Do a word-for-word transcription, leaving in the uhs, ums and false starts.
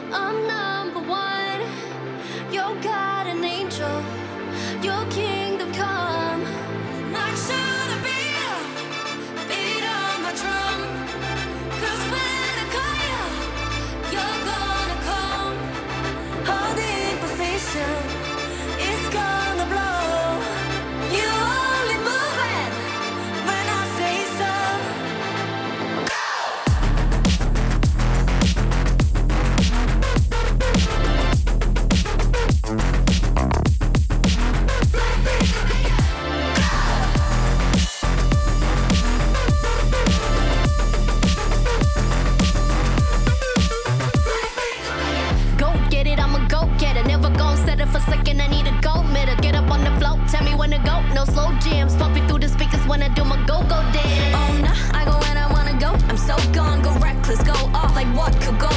I'm number one. You're God an angel. Your kingdom come. Not sure to beat up, beat on my drum. 'Cause when I call you, you're gonna come. All the imperfection is gonna blow. You only move it when I say so. Go get it, I'm a go getter. Never gon' settle for second. I need a gold medal. Get up on the float, tell me when to go. No slow jams, pumping through the speakers when I do my go-go dance. Oh nah, I go when I wanna go. I'm so gone, go reckless, go off like what could go